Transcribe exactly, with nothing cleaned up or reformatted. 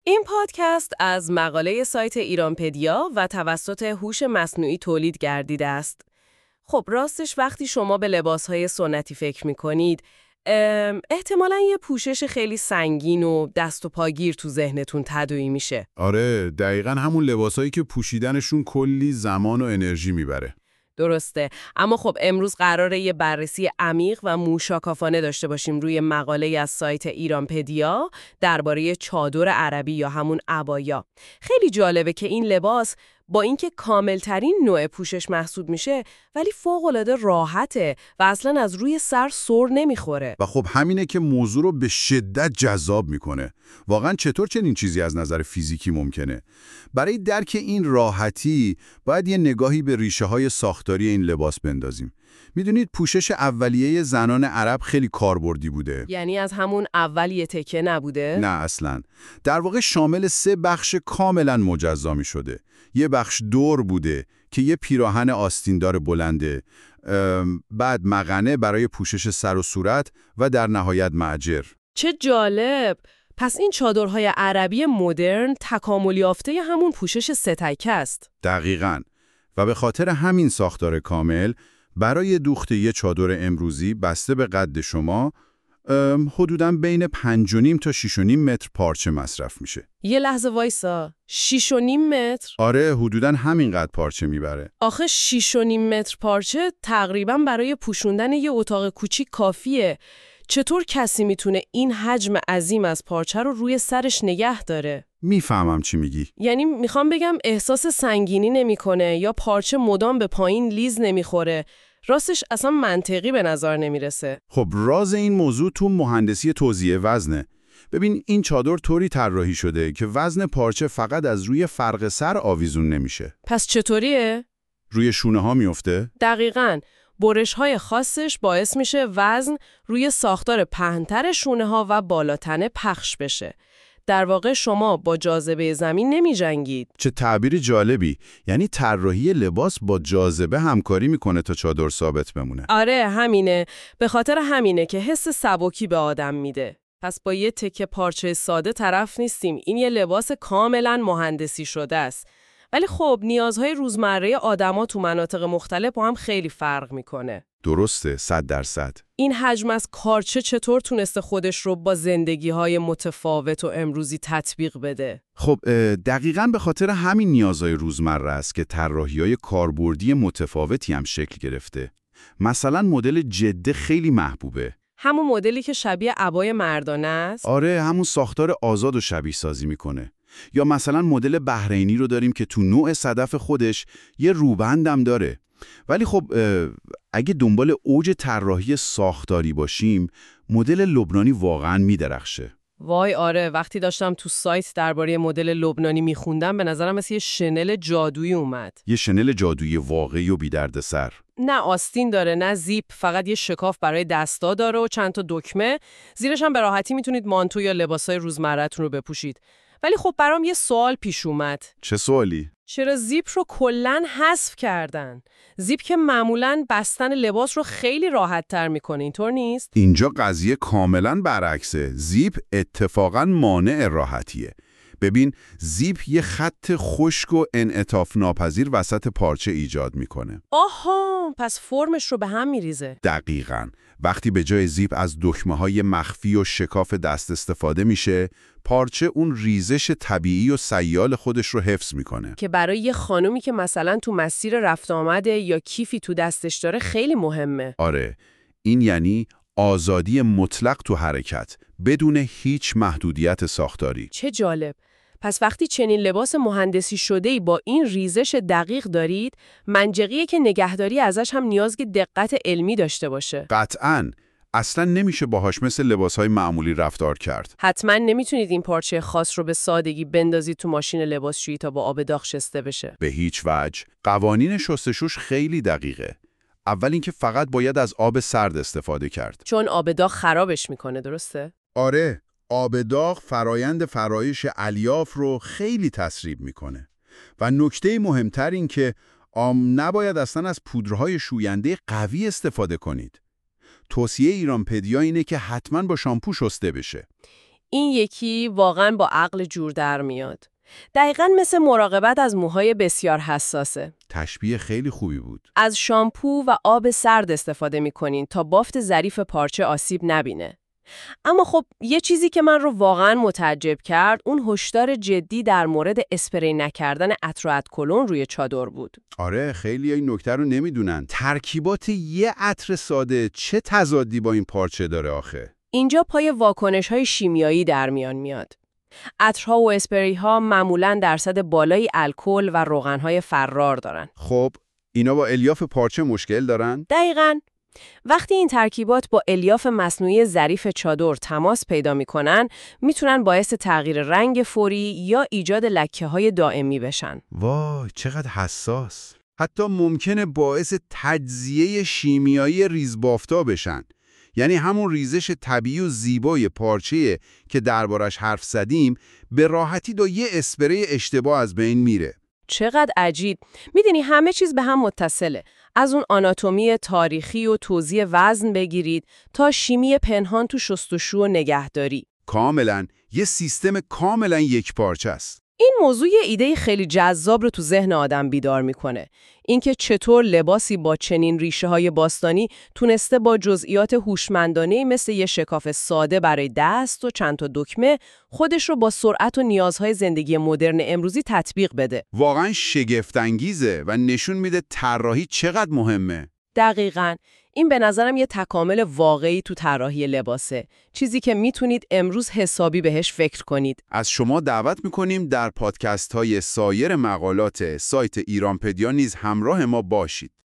این پادکست از مقاله سایت ایرانپدیا و توسط هوش مصنوعی تولید گردیده است. خب راستش وقتی شما به لباسهای سنتی فکر می‌کنید، احتمالاً یه پوشش خیلی سنگین و دست و پاگیر تو ذهنتون تداعی میشه. آره، دقیقاً همون لباسایی که پوشیدنشون کلی زمان و انرژی میبره. درسته، اما خب امروز قراره یه بررسی عمیق و موشکافانه داشته باشیم روی مقاله از سایت ایرانپدیا درباره چادر عربی یا همون عبایا. خیلی جالبه که این لباس با اینکه کاملترین نوع پوشش محسوب میشه ولی فوق‌العاده راحته و اصلا از روی سر سر نمیخوره. و خب همینه که موضوع رو به شدت جذاب میکنه. واقعا چطور چنین چیزی از نظر فیزیکی ممکنه؟ برای درک این راحتی باید یه نگاهی به ریشه های ساختاری این لباس بندازیم. میدونید پوشش اولیه زنان عرب خیلی کاربردی بوده. یعنی از همون اول یه تکه نبوده؟ نه اصلاً. در واقع شامل سه بخش کاملاً مجزا می شده. یه بخش دور بوده که یه پیراهن آستیندار بلنده، بعد مغنه برای پوشش سر و صورت و در نهایت معجر. چه جالب! پس این چادرهای عربی مدرن تکامل یافته همون پوشش سه تکه است. دقیقاً. و به خاطر همین ساختار کامل برای دوخت یه چادر امروزی بسته به قد شما حدوداً بین پنج و نیم تا شش و نیم متر پارچه مصرف میشه. یه لحظه وایسا، شش و نیم متر؟ آره، حدوداً همینقدر پارچه میبره. آخه شش و نیم متر پارچه تقریباً برای پوشوندن یه اتاق کوچیک کافیه. چطور کسی میتونه این حجم عظیم از پارچه رو روی سرش نگه داره؟ میفهمم چی میگی. یعنی میخوام بگم احساس سنگینی نمیکنه یا پارچه مدام به پایین لیز نمیخوره. راستش اصلا منطقی به نظر نمیرسه. خب راز این موضوع تو مهندسی توزیع وزنه. ببین این چادر طوری طراحی شده که وزن پارچه فقط از روی فرق سر آویزون نمیشه. پس چطوریه؟ روی شونه ها میفته؟ دقیقاً. برش های خاصش باعث میشه وزن روی ساختار پهن‌تر شونه ها و بالاتنه پخش بشه. در واقع شما با جاذبه زمین نمی جنگید. چه تعبیر جالبی. یعنی طراحی لباس با جاذبه همکاری میکنه تا چادر ثابت بمونه. آره همینه. به خاطر همینه که حس سبکی به آدم میده. پس با یه تکه پارچه ساده طرف نیستیم. این یه لباس کاملا مهندسی شده است. ولی خب نیازهای روزمره آدما تو مناطق مختلف با هم خیلی فرق میکنه. درسته، صد درصد. این حجم از کارچه چطور تونسته خودش رو با زندگی‌های متفاوت و امروزی تطبیق بده؟ خب دقیقاً به خاطر همین نیازهای روزمره است که طراحی‌های کاربردی متفاوتی هم شکل گرفته. مثلا مدل جده خیلی محبوبه. همون مدلی که شبیه عبای مردانه است؟ آره، همون ساختار آزاد و شبیه سازی میکنه. یا مثلا مدل بحرینی رو داریم که تو نوع صدف خودش یه روبندم داره. ولی خب اگه دنبال اوج طراحی ساختاری باشیم، مدل لبنانی واقعاً میدرخشه. وای آره، وقتی داشتم تو سایت درباره مدل لبنانی میخوندم به نظرم مثل یه شنل جادویی اومد. یه شنل جادویی واقعی و بی‌دردسر. نه آستین داره، نه زیپ، فقط یه شکاف برای دستا داره و چند تا دکمه. زیرش هم به راحتی میتونید مانتو یا لباسای روزمره‌تون رو بپوشید. ولی خب برام یه سوال پیش اومد. چه سوالی؟ چرا زیپ رو کلاً حذف کردن؟ زیپ که معمولاً بستن لباس رو خیلی راحت تر میکنه، اینطور نیست؟ اینجا قضیه کاملاً برعکسه. زیپ اتفاقاً مانع راحتیه. ببین زیپ یه خط خشک و انعطاف ناپذیر وسط پارچه ایجاد میکنه. آها، پس فرمش رو به هم میریزه. دقیقاً. وقتی به جای زیپ از دکمه‌های مخفی و شکاف دست استفاده میشه، پارچه اون ریزش طبیعی و سیال خودش رو حفظ میکنه. که برای یه خانومی که مثلا تو مسیر رفت آمده یا کیفی تو دستش داره خیلی مهمه. آره، این یعنی آزادی مطلق تو حرکت بدون هیچ محدودیت ساختاری. چه جالب. پس وقتی چنین لباس مهندسی شده‌ای با این ریزش دقیق دارید، منطقیه که نگهداری ازش هم نیاز به دقت علمی داشته باشه. قطعاً. اصلا نمیشه باهاش مثل لباسهای معمولی رفتار کرد. حتما نمیتونید این پارچه خاص رو به سادگی بندازید تو ماشین لباسشویی تا با آب داغ شسته بشه. به هیچ وجه. قوانین شستشوش خیلی دقیقه. اول اینکه فقط باید از آب سرد استفاده کرد. چون آب داغ خرابش میکنه، درسته؟ آره، آب داغ فرایند فرایش الیاف رو خیلی تسریع میکنه. و نکته مهمتر این که آم نباید اصلا از پودرهای شوینده قوی استفاده کنید. توصیه ایرانپدیا اینه که حتما با شامپو شسته بشه. این یکی واقعاً با عقل جور در میاد. دقیقاً مثل مراقبت از موهای بسیار حساسه. تشبیه خیلی خوبی بود. از شامپو و آب سرد استفاده می‌کنین تا بافت ظریف پارچه آسیب نبینه. اما خب یه چیزی که من رو واقعاً متعجب کرد اون هشدار جدی در مورد اسپری نکردن عطر و ادکلون روی چادر بود. آره، خیلی این نکته رو نمیدونن. ترکیبات یه عطر ساده چه تضادی با این پارچه داره آخه؟ اینجا پای واکنش‌های شیمیایی در میان میاد. عطرها و اسپری‌ها معمولاً درصد بالای الکل و روغن‌های فرار دارن. خب اینا با الیاف پارچه مشکل دارن؟ دقیقاً. وقتی این ترکیبات با الیاف مصنوعی ظریف چادر تماس پیدا می‌کنن، میتونن باعث تغییر رنگ فوری یا ایجاد لکه‌های دائمی بشن. وای چقدر حساس. حتی ممکنه باعث تجزیه شیمیایی ریزبافتا بشن. یعنی همون ریزش طبیعی و زیبای پارچه که دربارش حرف زدیم به راحتی با یه اسپری اشتباه از بین میره. چقدر عجیب. میدونی همه چیز به هم متصله. از اون آناتومی تاریخی و توزیع وزن بگیرید تا شیمی پنهان تو شستشو و نگهداری. کاملا یه سیستم کاملا یک پارچه است. این موضوع یه ایده خیلی جذاب رو تو ذهن آدم بیدار میکنه. اینکه چطور لباسی با چنین ریشه‌های باستانی تونسته با جزئیات هوشمندانه مثل یه شکاف ساده برای دست و چند تا دکمه خودش رو با سرعت و نیازهای زندگی مدرن امروزی تطبیق بده. واقعا شگفت‌انگیزه و نشون میده طراحی چقدر مهمه. دقیقاً. این به نظرم یه تکامل واقعی تو طراحی لباسه. چیزی که میتونید امروز حسابی بهش فکر کنید. از شما دعوت میکنیم در پادکست های سایر مقالات سایت ایرانپدیا نیز همراه ما باشید.